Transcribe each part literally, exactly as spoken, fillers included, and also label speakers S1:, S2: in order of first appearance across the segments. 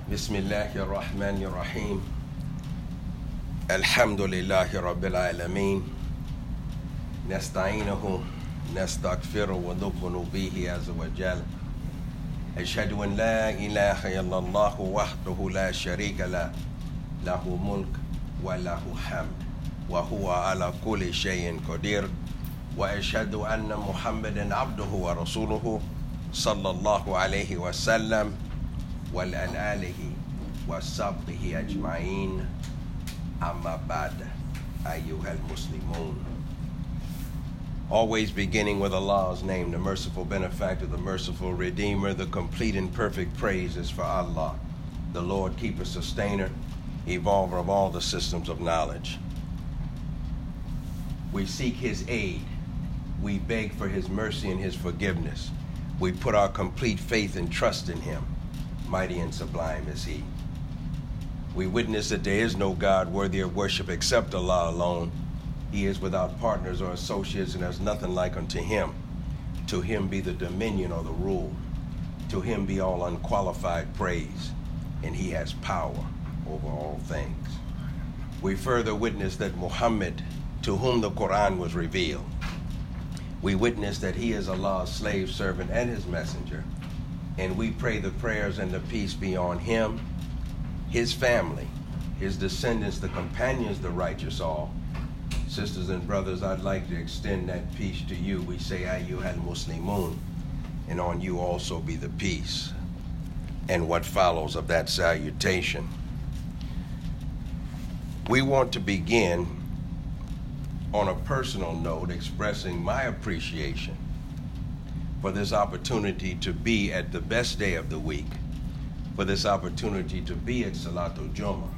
S1: بسم الله الرحمن الرحيم الحمد لله رب العالمين نستعينه نستغفره ونؤمن به عز وجل أشهد أن لا إله إلا الله وحده لا شريك له له ملك وله حمد وهو على كل شيء قدير وأشهد أن محمدا عبده ورسوله صلى الله عليه وسلم وعلى آله وصحبه أجمعين أما بعد أيها المسلمون. Always beginning with Allah's name, the merciful benefactor, the merciful redeemer, the complete and perfect praise is for Allah, the Lord, keeper, sustainer, evolver of all the systems of knowledge. We seek his aid. We beg for his mercy and his forgiveness. We put our complete faith and trust in him. Mighty and sublime is he. We witness that there is no God worthy of worship except Allah alone. He is without partners or associates, and there's nothing like unto him. To him be the dominion or the rule. To him be all unqualified praise, and he has power over all things. We further witness that Muhammad, to whom the Quran was revealed, we witness that he is Allah's slave servant and his messenger. And we pray the prayers and the peace be on him, his family, his descendants, the companions, the righteous all. Sisters and brothers, I'd like to extend that peace to you. We say, Ayyuhal Muslimun, and on you also be the peace. And what follows of that salutation. We want to begin on a personal note expressing my appreciation for this opportunity to be at the best day of the week, for this opportunity to be at Salatul Jummah.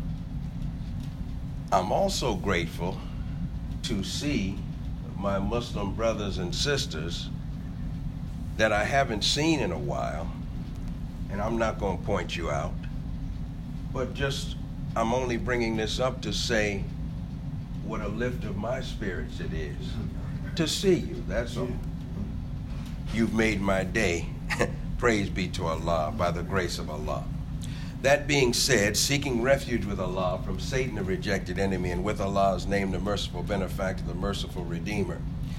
S1: I'm also grateful to see my Muslim brothers and sisters that I haven't seen in a while, and I'm not going to point you out, but just I'm only bringing this up to say what a lift of my spirits it is to see you, that's all. You've made my day. Praise be to Allah, by the grace of Allah. That being said, seeking refuge with Allah from Satan, the rejected enemy, and with Allah's name, the merciful benefactor, the merciful redeemer.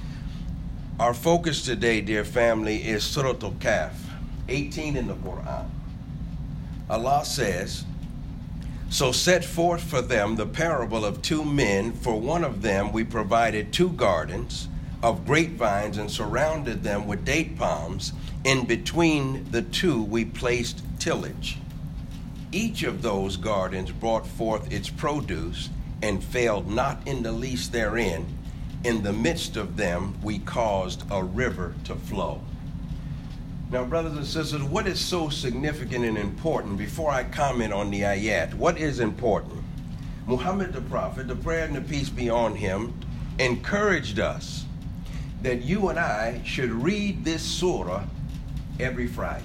S1: Our focus today, dear family, is Surah Al-Kahf, eighteen in the Quran. Allah says, so set forth for them the parable of two men. For one of them we provided two gardens of grapevines and surrounded them with date palms. In between the two we placed tillage. Each of those gardens brought forth its produce and failed not in the least therein. In the midst of them we caused a river to flow. Now, brothers and sisters, what is so significant and important before I comment on the ayat? What is important? Muhammad the Prophet, the prayer and the peace be on him, encouraged us that you and I should read this surah every Friday.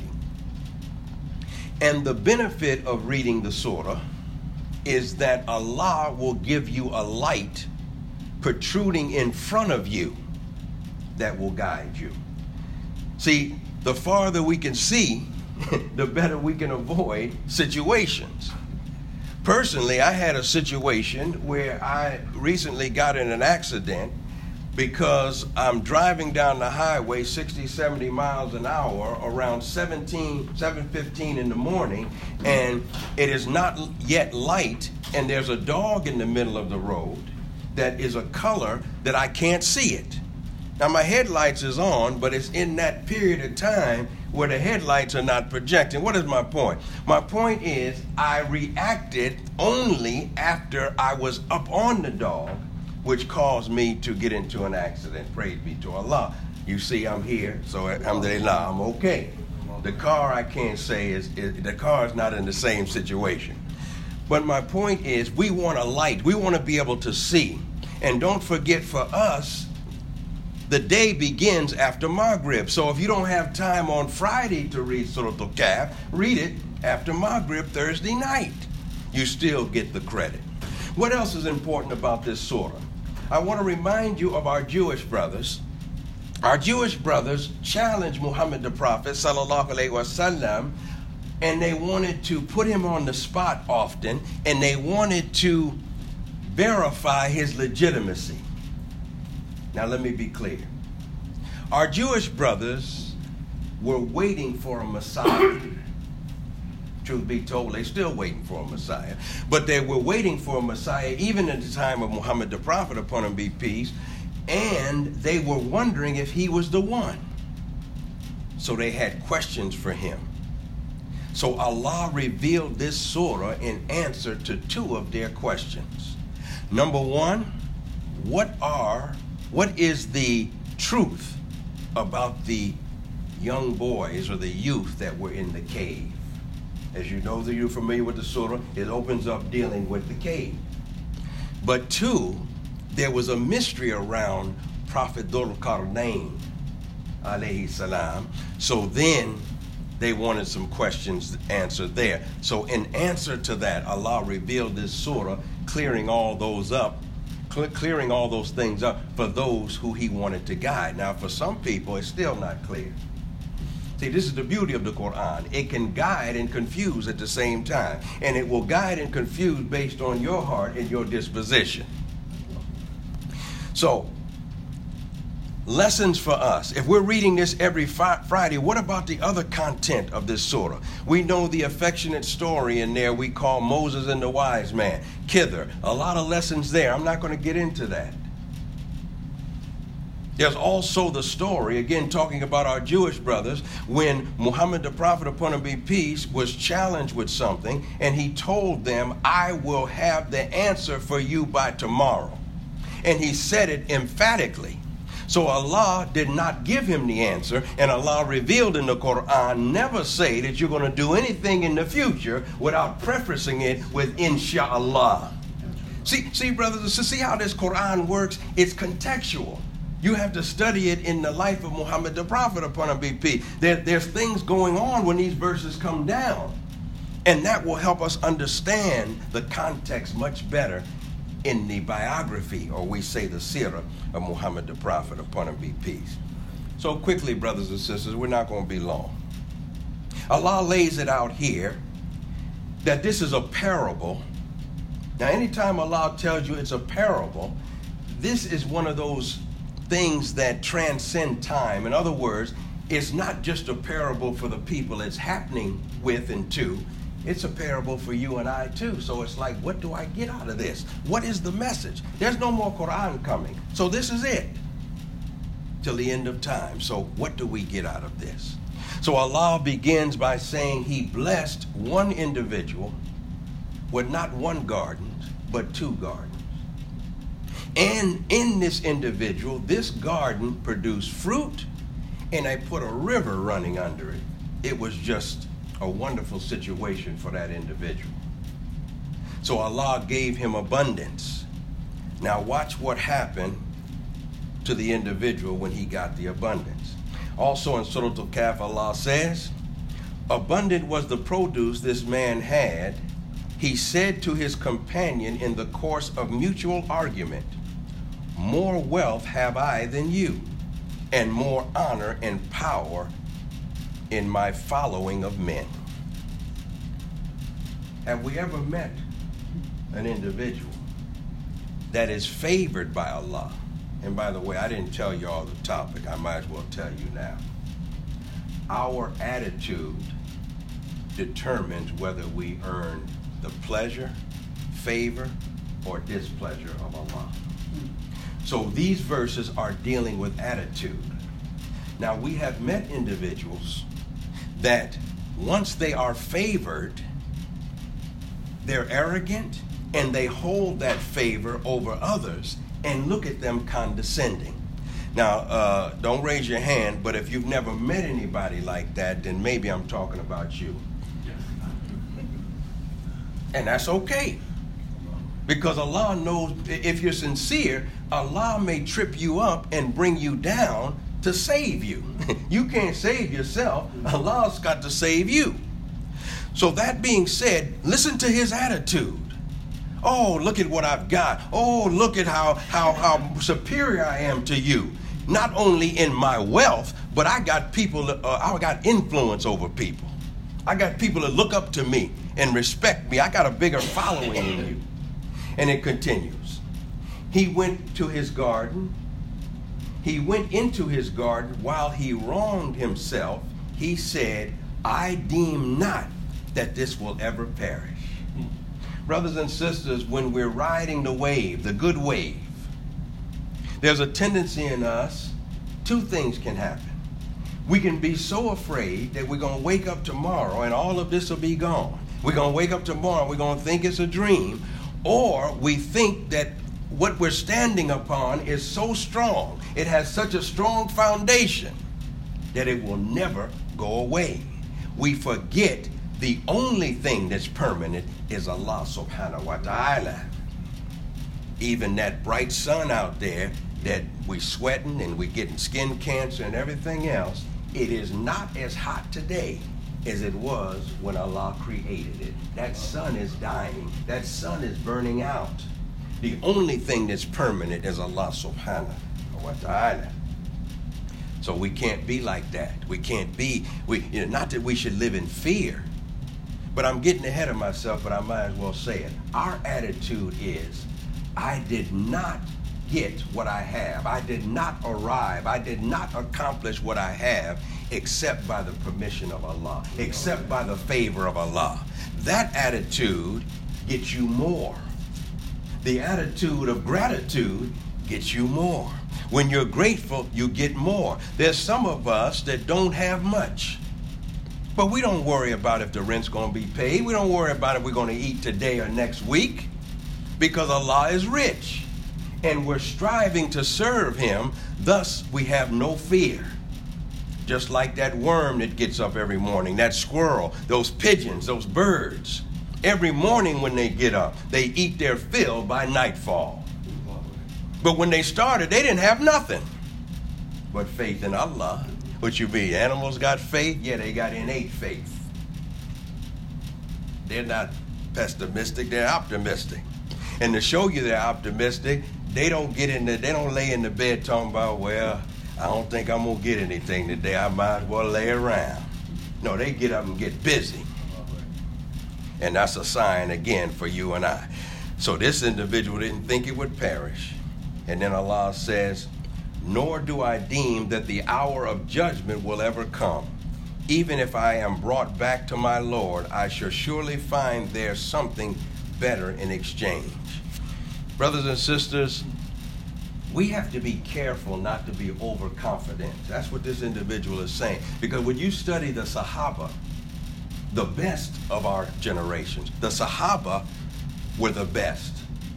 S1: And the benefit of reading the surah is that Allah will give you a light protruding in front of you that will guide you. See, the farther we can see, the better we can avoid situations. Personally, I had a situation where I recently got in an accident because I'm driving down the highway sixty, seventy miles an hour around seventeen, seven fifteen in the morning, and it is not yet light, and there's a dog in the middle of the road that is a color that I can't see it. Now my headlights is on, but it's in that period of time where the headlights are not projecting. What is my point? My point is I reacted only after I was up on the dog, which caused me to get into an accident. Praise be to Allah. You see, I'm here, so alhamdulillah, I'm okay. The car, I can't say, is, is the car is not in the same situation. But my point is, we want a light. We want to be able to see. And don't forget, for us, the day begins after Maghrib. So if you don't have time on Friday to read Surah Al-Kahf, read it after Maghrib Thursday night. You still get the credit. What else is important about this surah? I want to remind you of our Jewish brothers. Our Jewish brothers challenged Muhammad the Prophet, sallallahu alaihi wasallam, and they wanted to put him on the spot often, and they wanted to verify his legitimacy. Now let me be clear. Our Jewish brothers were waiting for a Messiah. Truth be told, they're still waiting for a Messiah. But they were waiting for a Messiah even at the time of Muhammad the Prophet, upon him be peace, and they were wondering if he was the one. So they had questions for him. So Allah revealed this surah in answer to two of their questions. Number one, what are, what is the truth about the young boys or the youth that were in the cave? As you know, that you're familiar with the surah, it opens up dealing with the cave. But two, there was a mystery around Prophet Dhul Qarnayn, alayhi salam. So then they wanted some questions answered there. So in answer to that, Allah revealed this surah, clearing all those up, cl- clearing all those things up for those who he wanted to guide. Now, for some people, it's still not clear. See, this is the beauty of the Quran. It can guide and confuse at the same time. And it will guide and confuse based on your heart and your disposition. So, lessons for us. If we're reading this every fi- Friday, what about the other content of this surah? We know the affectionate story in there we call Moses and the wise man. Kither. A lot of lessons there. I'm not going to get into that. There's also the story, again talking about our Jewish brothers, when Muhammad the Prophet, upon him be peace, was challenged with something, and he told them, I will have the answer for you by tomorrow. And he said it emphatically. So Allah did not give him the answer, and Allah revealed in the Quran, never say that you're going to do anything in the future without prefacing it with inshallah. See, see, brothers and sisters, see how this Quran works? It's contextual. You have to study it in the life of Muhammad the Prophet, upon him be peace. There, there's things going on when these verses come down. And that will help us understand the context much better in the biography, or we say the seerah, of Muhammad the Prophet, upon him be peace. So quickly, brothers and sisters, we're not going to be long. Allah lays it out here that this is a parable. Now, anytime Allah tells you it's a parable, this is one of those things that transcend time. In other words, it's not just a parable for the people it's happening with and to. It's a parable for you and I too. So it's like, what do I get out of this? What is the message? There's no more Quran coming. So this is it till the end of time. So what do we get out of this? So Allah begins by saying he blessed one individual with not one garden, but two gardens. And in this individual, this garden produced fruit, and I put a river running under it. It was just a wonderful situation for that individual. So Allah gave him abundance. Now watch what happened to the individual when he got the abundance. Also in Surah Al-Kahf, Allah says, abundant was the produce this man had. He said to his companion in the course of mutual argument, more wealth have I than you, and more honor and power in my following of men. Have we ever met an individual that is favored by Allah? And by the way, I didn't tell you all the topic. I might as well tell you now. Our attitude determines whether we earn the pleasure, favor, or displeasure of Allah. So these verses are dealing with attitude. Now we have met individuals that once they are favored, they're arrogant and they hold that favor over others and look at them condescending. Now, uh, don't raise your hand, but if you've never met anybody like that, then maybe I'm talking about you. And that's okay. Because Allah knows if you're sincere, Allah may trip you up and bring you down to save you. You can't save yourself. Allah's got to save you. So that being said, listen to his attitude. Oh, look at what I've got. Oh, look at how, how, how superior I am to you. Not only in my wealth, but I got people, uh, I got influence over people. I got people that look up to me and respect me. I got a bigger following than you. And it continues. He went to his garden. He went into his garden while he wronged himself. He said, I deem not that this will ever perish. Brothers and sisters, when we're riding the wave, the good wave, there's a tendency in us, two things can happen. We can be so afraid that we're going to wake up tomorrow and all of this will be gone. We're going to wake up tomorrow and we're going to think it's a dream. Or we think that what we're standing upon is so strong, it has such a strong foundation that it will never go away. We forget the only thing that's permanent is Allah subhanahu wa ta'ala. Even that bright sun out there that we sweating and we getting skin cancer and everything else, it is not as hot today as it was when Allah created it. That sun is dying. That sun is burning out. The only thing that's permanent is Allah subhanahu wa ta'ala. So we can't be like that. We can't be, we, you know, not that we should live in fear, but I'm getting ahead of myself, but I might as well say it. Our attitude is, I did not get what I have. I did not arrive. I did not accomplish what I have except by the permission of Allah, except by the favor of Allah. That attitude gets you more. The attitude of gratitude gets you more. When you're grateful, you get more. There's some of us that don't have much, but we don't worry about if the rent's going to be paid. We don't worry about if we're going to eat today or next week, because Allah is rich and we're striving to serve him. Thus, we have no fear. Just like that worm that gets up every morning, that squirrel, those pigeons, those birds. Every morning when they get up, they eat their fill by nightfall. But when they started, they didn't have nothing but faith in Allah. What you mean? Animals got faith? Yeah, they got innate faith. They're not pessimistic, they're optimistic. And to show you they're optimistic, they don't get in the, they don't lay in the bed talking about, well, I don't think I'm going to get anything today. I might as well lay around. No, they get up and get busy. And that's a sign, again, for you and I. So this individual didn't think it would perish. And then Allah says, nor do I deem that the hour of judgment will ever come. Even if I am brought back to my Lord, I shall surely find there something better in exchange. Brothers and sisters, we have to be careful not to be overconfident. That's what this individual is saying. Because when you study the Sahaba, the best of our generations, the Sahaba were the best.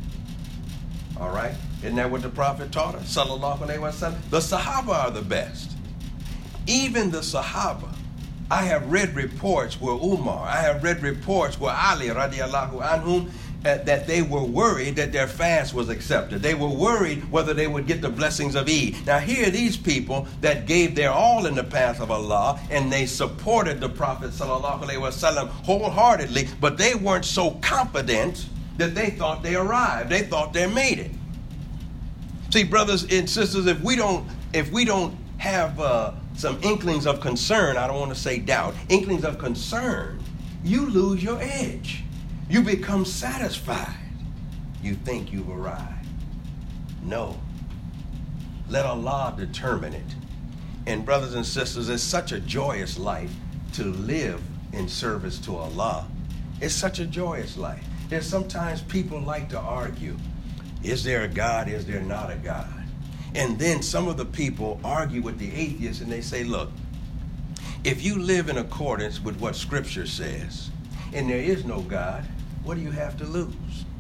S1: All right? Isn't that what the Prophet taught us? Sallallahu alaihi wasallam. The Sahaba are the best. Even the Sahaba. I have read reports where Umar, I have read reports where Ali radiallahu anhum, uh, that they were worried that their fast was accepted. They were worried whether they would get the blessings of Eid. Now here are these people that gave their all in the path of Allah, and they supported the Prophet sallallahu alaihi wasallam wholeheartedly, but they weren't so confident that they thought they arrived. They thought they made it. See, brothers and sisters, if we don't, if we don't have uh, some inklings of concern, I don't want to say doubt, inklings of concern, you lose your edge. You become satisfied. You think you've arrived. No. Let Allah determine it. And brothers and sisters, it's such a joyous life to live in service to Allah. It's such a joyous life. There's sometimes people like to argue. Is there a God? Is there not a God? And then some of the people argue with the atheists and they say, look, if you live in accordance with what Scripture says, and there is no God, what do you have to lose?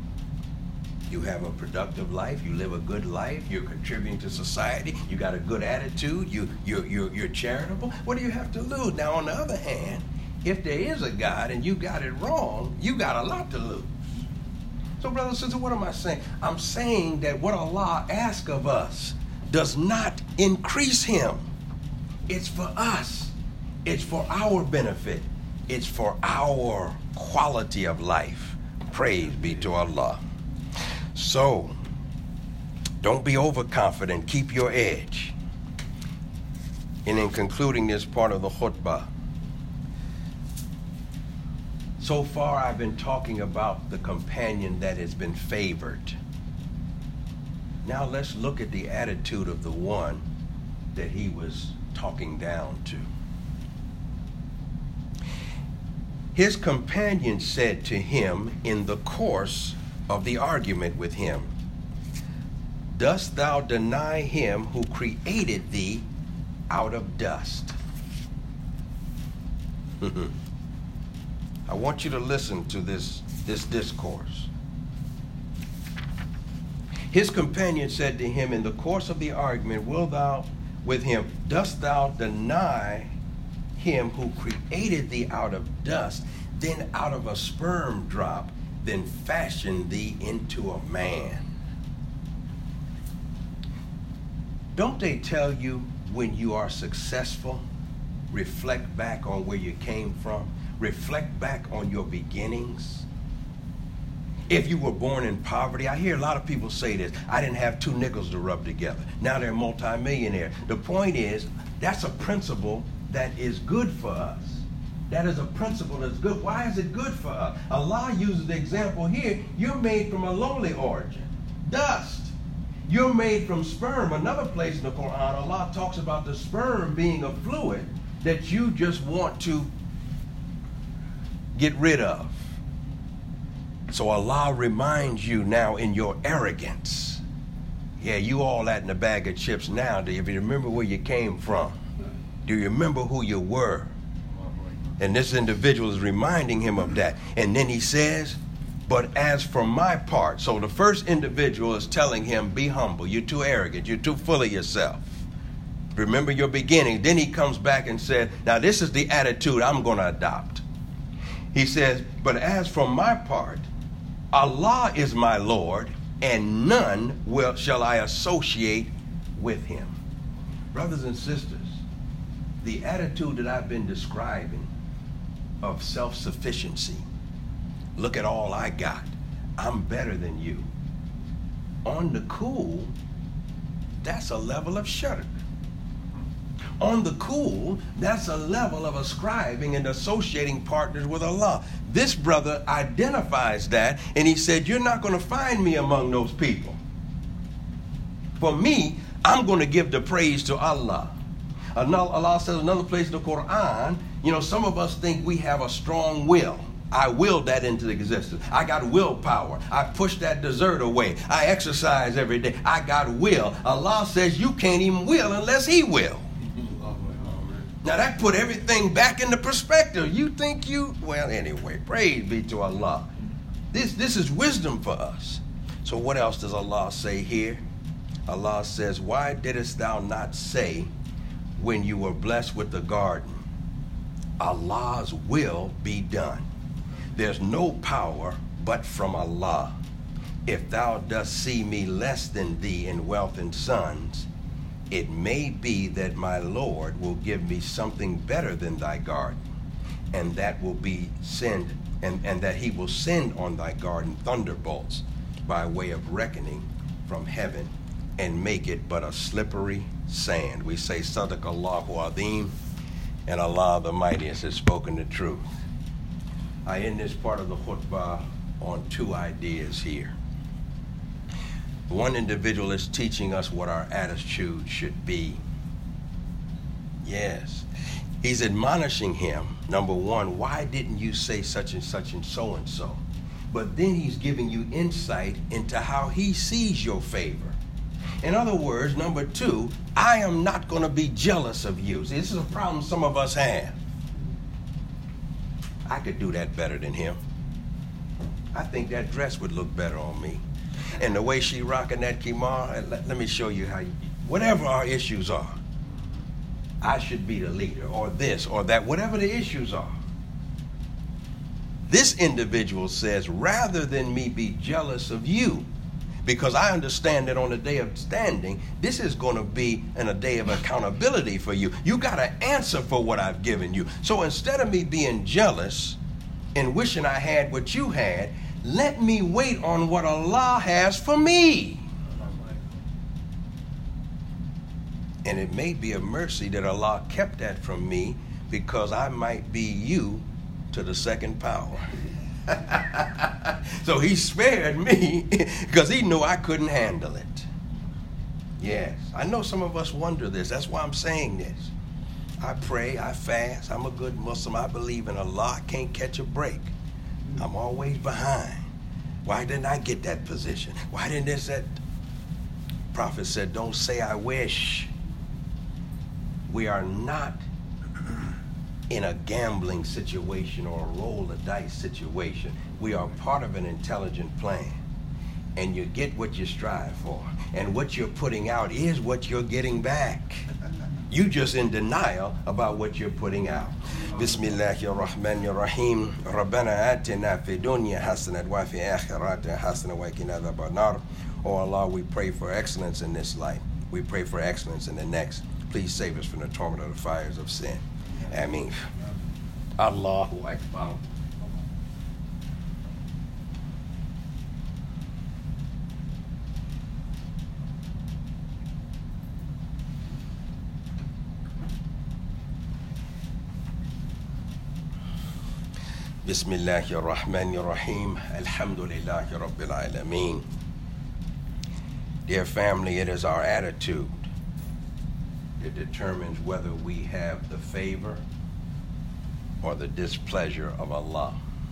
S1: You have a productive life, you live a good life, you're contributing to society, you got a good attitude, you, you're, you're, you're charitable. What do you have to lose? Now, on the other hand, if there is a God and you got it wrong, you got a lot to lose. So, brothers and sisters, what am I saying? I'm saying that what Allah asks of us does not increase him. It's for us. It's for our benefit. It's for our quality of life. Praise be to Allah. So, don't be overconfident. Keep your edge. And in concluding this part of the khutbah, So far, I've been talking about the companion that has been favored. Now let's look at the attitude of the one that he was talking down to. His companion said to him in the course of the argument with him, "Dost thou deny him who created thee out of dust?" I want you to listen to this, this discourse. His companion said to him in the course of the argument, "Wilt thou with him, dost thou deny him who created thee out of dust, then out of a sperm drop, then fashioned thee into a man?" Don't they tell you when you are successful, reflect back on where you came from? Reflect back on your beginnings. If you were born in poverty, I hear a lot of people say this, "I didn't have two nickels to rub together." Now they're multimillionaire. The point is, that's a principle that is good for us. That is a principle that's good. Why is it good for us? Allah uses the example here. You're made from a lowly origin, dust. You're made from sperm. Another place in the Quran, Allah talks about the sperm being a fluid that you just want to get rid of. So Allah reminds you now in your arrogance. Yeah, you all that in a bag of chips now. Do you remember where you came from? Do you remember who you were? And this individual is reminding him of that. And then he says, "But as for my part," so the first individual is telling him, be humble. You're too arrogant. You're too full of yourself. Remember your beginning. Then he comes back and said, now this is the attitude I'm going to adopt. He says, "But as for my part, Allah is my Lord, and none will shall I associate with him." Brothers and sisters, the attitude that I've been describing of self-sufficiency, look at all I got, I'm better than you, on the cool, that's a level of shirk. On the cool, that's a level of ascribing and associating partners with Allah. This brother identifies that, and he said, "You're not going to find me among those people. For me, I'm going to give the praise to Allah." Allah says another place in the Quran, you know, some of us think we have a strong will. I willed that into existence. I got willpower. I pushed that dessert away. I exercise every day. I got will. Allah says you can't even will unless he will. Now that put everything back into perspective. You think you, well, anyway, praise be to Allah. This, this is wisdom for us. So what else does Allah say here? Allah says, "Why didst thou not say when you were blessed with the garden, Allah's will be done? There's no power but from Allah. If thou dost see me less than thee in wealth and sons, it may be that my Lord will give me something better than thy garden, and that will be send and, and that he will send on thy garden thunderbolts by way of reckoning from heaven, and make it but a slippery sand." We say, Sadaqallahu Azim, and Allah the Mightiest has spoken the truth. I end this part of the khutbah on two ideas here. One individual is teaching us what our attitude should be. Yes. He's admonishing him, number one, why didn't you say such and such and so and so? But then he's giving you insight into how he sees your favor. In other words, number two, I am not going to be jealous of you. See, this is a problem some of us have. I could do that better than him. I think that dress would look better on me. And the way she rocking that kimar, let, let me show you how you, whatever our issues are, I should be the leader, or this or that, whatever the issues are. This individual says, rather than me be jealous of you, because I understand that on the day of standing, this is going to be in a day of accountability for you. You got to answer for what I've given you. So instead of me being jealous and wishing I had what you had, let me wait on what Allah has for me. And it may be a mercy that Allah kept that from me, because I might be you to the second power. So he spared me because he knew I couldn't handle it. Yes, I know some of us wonder this. That's why I'm saying this. I pray, I fast. I'm a good Muslim. I believe in Allah. I can't catch a break. I'm always behind. Why didn't I get that position? Why didn't this, that? Prophet said, don't say I wish. We are not in a gambling situation or a roll the dice situation. We are part of an intelligent plan. And you get what you strive for. And what you're putting out is what you're getting back. You just in denial about what you're putting out. Bismillahirrahmanirrahim. Rabbana atina fi dunya hasanat wa fi akhirati hasanat wa qina adhaban nar. Oh Allah, we pray for excellence in this life. We pray for excellence in the next. Please save us from the torment of the fires of sin. Ameen. Allahu Akbar. Bismillahir Rahmanir Rahim. Alhamdulillahi Rabbil Alameen. Dear family, it is our attitude that determines whether we have the favor or the displeasure of Allah.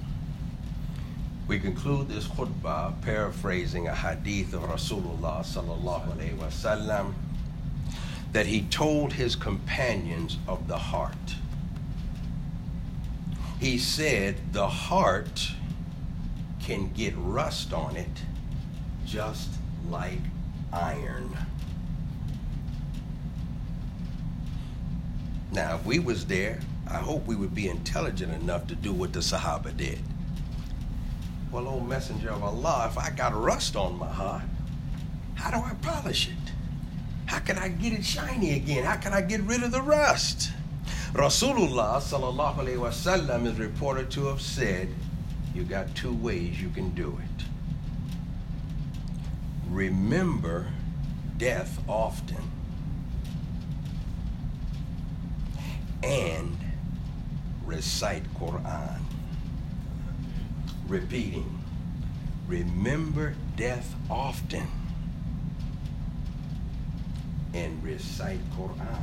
S1: We conclude this khutbah paraphrasing a hadith of Rasulullah sallallahu alaihi wasallam that he told his companions of the heart. He said the heart can get rust on it just like iron. Now, if we was there, I hope we would be intelligent enough to do what the Sahaba did. Well, O Messenger of Allah, if I got rust on my heart, how do I polish it? How can I get it shiny again? How can I get rid of the rust? Rasulullah sallallahu alaihi wasallam is reported to have said, you got two ways you can do it. Remember death often and recite Quran. Repeating, remember death often and recite Quran.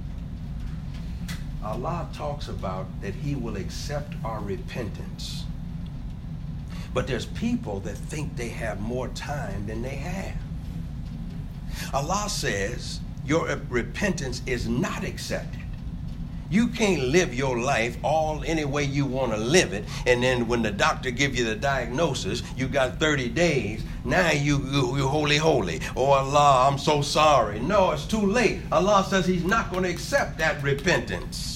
S1: Allah talks about that he will accept our repentance. But there's people that think they have more time than they have. Allah says your repentance is not accepted. You can't live your life all any way you want to live it, and then when the doctor gives you the diagnosis, you got thirty days. Now you, you, you holy, holy. Oh Allah, I'm so sorry. No, it's too late. Allah says he's not going to accept that repentance.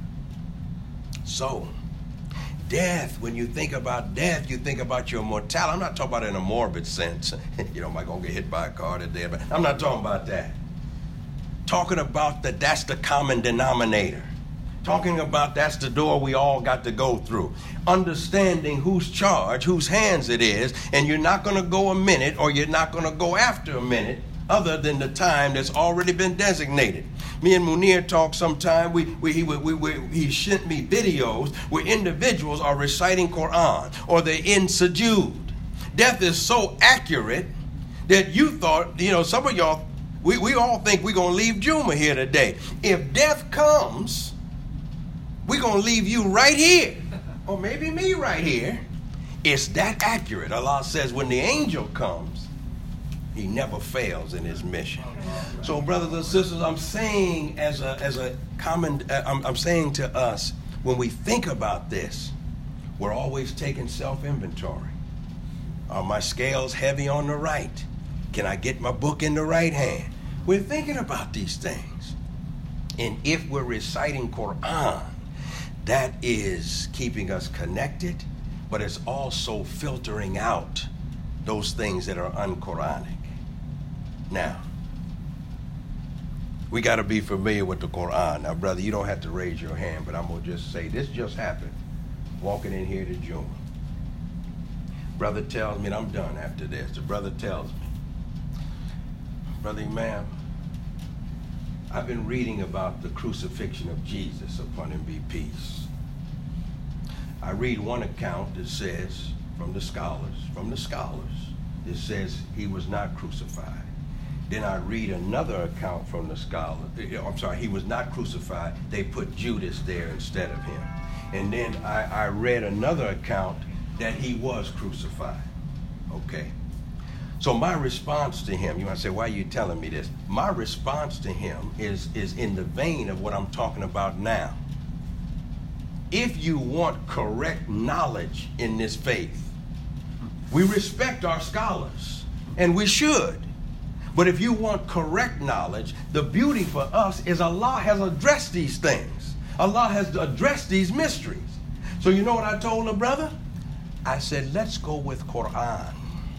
S1: So, death, when you think about death, you think about your mortality. I'm not talking about it in a morbid sense. You know, am I going to get hit by a car today? But I'm not talking about that. Talking about that that's the common denominator. Talking about that's the door we all got to go through. Understanding whose charge, whose hands it is, and you're not going to go a minute or you're not going to go after a minute other than the time that's already been designated. Me and Munir talk sometime. We, we, he, we, we, he sent me videos where individuals are reciting Quran or they're in sujood. Death is so accurate that you thought, you know, some of y'all, we, we all think we're going to leave Juma here today. If death comes, we're going to leave you right here. Or maybe me right here. It's that accurate. Allah says when the angel comes, he never fails in his mission. So, brothers and sisters, I'm saying as a as a common, uh, I'm, I'm saying to us, when we think about this, we're always taking self-inventory. Are my scales heavy on the right? Can I get my book in the right hand? We're thinking about these things. And if we're reciting Quran, that is keeping us connected, but it's also filtering out those things that are un-Quranic. Now, we got to be familiar with the Quran. Now, brother, you don't have to raise your hand, but I'm going to just say this just happened. Walking in here to Juma. Brother tells me, and I'm done after this. The brother tells me, Brother Imam, I've been reading about the crucifixion of Jesus, upon him be peace. I I read one account that says, from the scholars, from the scholars, it says he was not crucified. Then I read another account from the scholars. I'm sorry, he was not crucified. They put Judas there instead of him. And then I, I read another account that he was crucified. Okay. So my response to him, you might say, why are you telling me this? My response to him is, is in the vein of what I'm talking about now. If you want correct knowledge in this faith, we respect our scholars, and we should. But if you want correct knowledge, the beauty for us is Allah has addressed these things. Allah has addressed these mysteries. So you know what I told the brother? I said, let's go with Quran.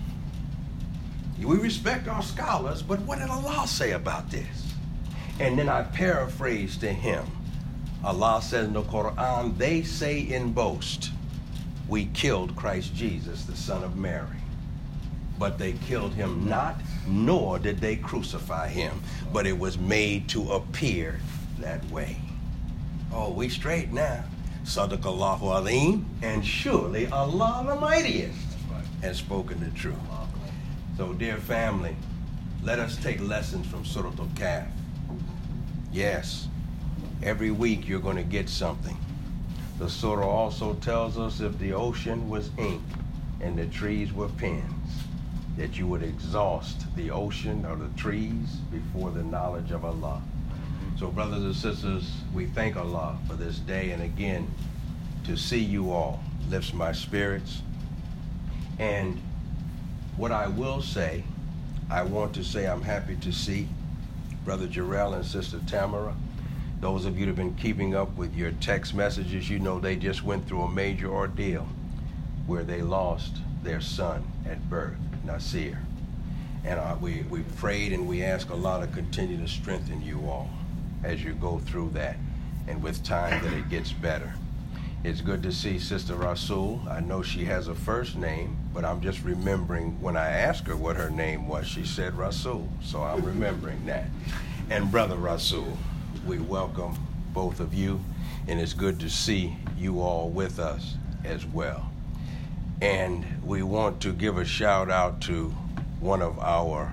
S1: We respect our scholars, but what did Allah say about this? And then I paraphrased to him. Allah says in the Quran, they say in boast, we killed Christ Jesus, the son of Mary. But they killed him not, nor did they crucify him. But it was made to appear that way. Oh, we straight now. Sadaqallahu Alim, and surely Allah the mightiest has spoken the truth. So, dear family, let us take lessons from Surah Al-Kahf. Yes, every week you're going to get something. The surah also tells us if the ocean was ink and the trees were pens, that you would exhaust the ocean or the trees before the knowledge of Allah. So, brothers and sisters, we thank Allah for this day. And again, to see you all lifts my spirits. And what I will say, I want to say I'm happy to see Brother Jarrell and Sister Tamara. Those of you that have been keeping up with your text messages, you know they just went through a major ordeal where they lost their son at birth, Nasir. And uh, we, we prayed and we asked Allah to continue to strengthen you all as you go through that. And with time that it gets better. It's good to see Sister Rasul. I know she has a first name, but I'm just remembering when I asked her what her name was, she said Rasul. So I'm remembering that. And Brother Rasul, we welcome both of you, and it's good to see you all with us as well. And we want to give a shout out to one of our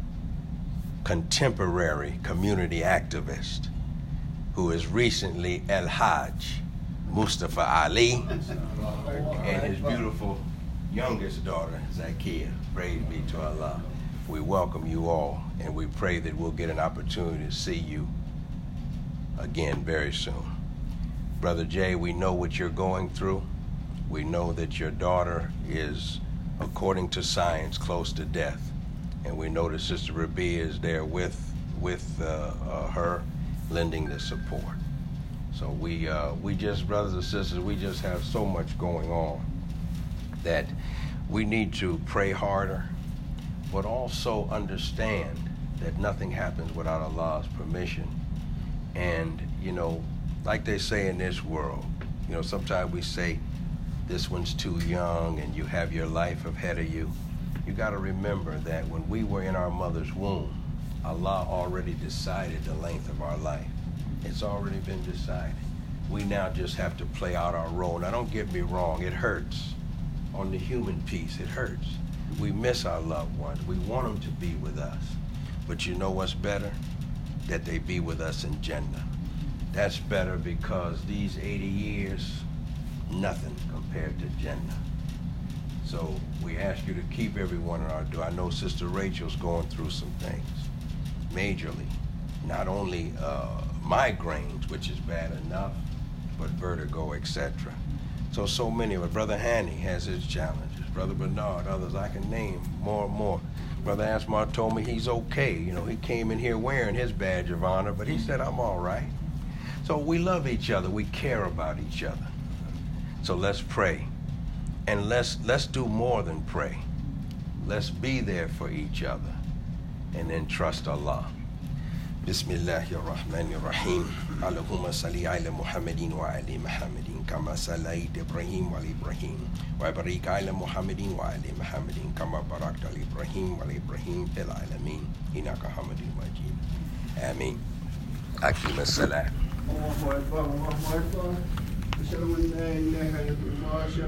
S1: contemporary community activists who is recently El Hajj Mustafa Ali and his beautiful youngest daughter, Zakia. Praise be to Allah. We welcome you all, and we pray that we'll get an opportunity to see you again very soon. Brother Jay, we know what you're going through. We know that your daughter is, according to science, close to death. And we know that Sister Rabia is there with, with uh, uh, her, lending the support. So we, uh, we just, brothers and sisters, we just have so much going on that we need to pray harder, but also understand that nothing happens without Allah's permission. And, you know, like they say in this world, you know, sometimes we say this one's too young and you have your life ahead of you. You got to remember that when we were in our mother's womb, Allah already decided the length of our life. It's already been decided. We now just have to play out our role. Now, don't get me wrong, it hurts. On the human piece, it hurts. We miss our loved ones. We want them to be with us. But you know what's better? That they be with us in Jannah. That's better because these eighty years, nothing compared to Jannah. So we ask you to keep everyone in our door. I know Sister Rachel's going through some things, majorly. Not only uh, migraines, which is bad enough, but vertigo, et cetera. So, so many of us. Brother Hanny has his challenges. Brother Bernard, others I can name more and more. Brother Asmar told me he's okay. You know, he came in here wearing his badge of honor, but he said, I'm all right. So we love each other. We care about each other. So let's pray. And let's, let's do more than pray. Let's be there for each other. And then trust Allah. Bismillahirrahmanirrahim. Allahumma salli ala Muhammadin wa ali Muhammadin kama sallaita Ibrahim wa ali Ibrahim wa barik ala Muhammadin wa ali Muhammadin kama barakta ala Ibrahim wa ali Ibrahim fil alamin innaka Hamidun Majid. Ameen. Aqim as-salat.
S2: لا إله إلا الله.